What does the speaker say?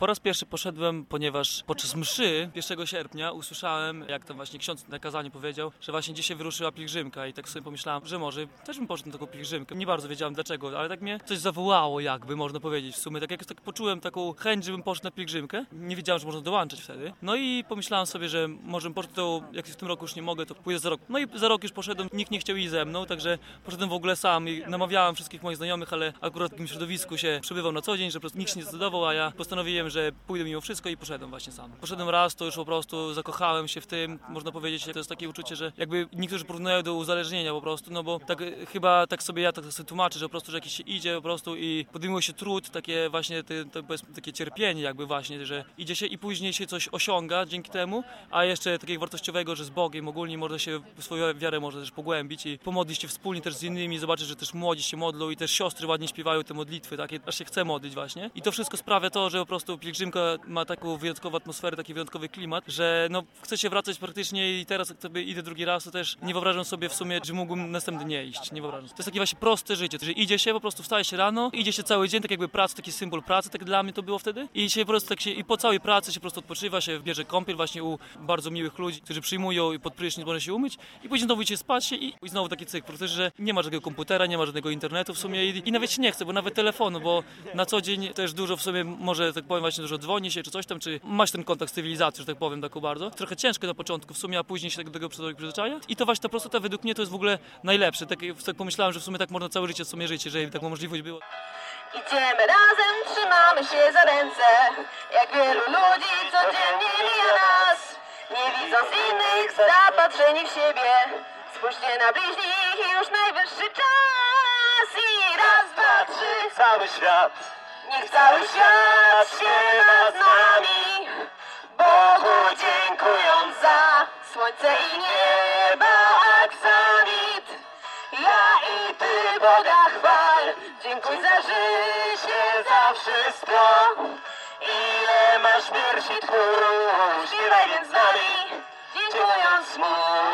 Po raz pierwszy poszedłem, ponieważ podczas mszy 1 sierpnia usłyszałem, jak tam właśnie ksiądz na kazaniu powiedział, że właśnie dzisiaj wyruszyła pielgrzymka i tak sobie pomyślałem, że może też bym poszedł na taką pielgrzymkę. Nie bardzo wiedziałem dlaczego, ale tak mnie coś zawołało, jakby można powiedzieć w sumie. Tak jak tak poczułem taką chęć, żebym poszedł na pielgrzymkę. Nie wiedziałem, że można dołączyć wtedy. No i pomyślałem sobie, że może bym poszedł, to jak w tym roku już nie mogę, to pójdę za rok. No i za rok już poszedłem, nikt nie chciał iść ze mną, także poszedłem w ogóle sam i namawiałem wszystkich moich znajomych, ale akurat w takim środowisku się przebywał na co dzień, że po prostu nikt się nie zdecydował, a ja postanowiłem, że pójdę mimo wszystko i poszedłem właśnie sam. Poszedłem raz, to już po prostu zakochałem się w tym, można powiedzieć, to jest takie uczucie, że jakby niektórzy porównują do uzależnienia po prostu, no bo tak chyba tak sobie ja tak sobie tłumaczę, że po prostu, że jakiś się idzie po prostu i podejmuje się trud, takie właśnie takie cierpienie jakby właśnie, że idzie się i później się coś osiąga dzięki temu, a jeszcze takiego wartościowego, że z Bogiem ogólnie można się, swoją wiarę można też pogłębić i pomodlić się wspólnie też z innymi, zobaczyć, że też młodzi się modlą i też siostry ładnie śpiewają te modlitwy, takie, aż się chce modlić właśnie. I to wszystko sprawia to, że po prostu pielgrzymka ma taką wyjątkową atmosferę, taki wyjątkowy klimat, że no chce się wracać praktycznie i teraz jak sobie idę drugi raz, to też nie wyobrażam sobie w sumie, że mógłbym następny nie iść, nie wyobrażam. To jest takie właśnie proste życie, że idzie się, po prostu wstaje się rano, idzie się cały dzień, tak jakby praca, taki symbol pracy, tak dla mnie to było wtedy i się po prostu tak się, i po całej pracy się po prostu odpoczywa, się bierze kąpiel właśnie u bardzo miłych ludzi, którzy przyjmują i pod prysznic można się umyć i później znowu idzie spać się i znowu taki cykl, po prostu, że nie ma żadnego komputera, nie ma żadnego internetu w sumie i nawet się nie chce, bo nawet telefonu, bo na co dzień też dużo w sumie może, tak powiem, właśnie dużo dzwoni się czy coś tam, czy masz ten kontakt z cywilizacją, że tak powiem, tak bardzo. Trochę ciężko na początku w sumie, a później się do tego przyzwyczaja. I to właśnie ta prostota według mnie to jest w ogóle najlepsze. Tak pomyślałem, że w sumie tak można całe życie w sumie żyć, jeżeli taką możliwość było. Idziemy razem, trzymamy się za ręce, jak wielu ludzi codziennie mija nas. Nie widząc innych, zapatrzeni w siebie, spójrzcie na bliźnich i już najwyższy czas. I raz, dwa, trzy, Cały świat, niech cały świat śpiewa z nami, Bogu dziękując za słońce i nieba, aksamit. Ja i ty Boga chwal, dziękuj za życie, za wszystko. Ile masz piersi Twój, śpiewaj więc z nami, dziękując Mu.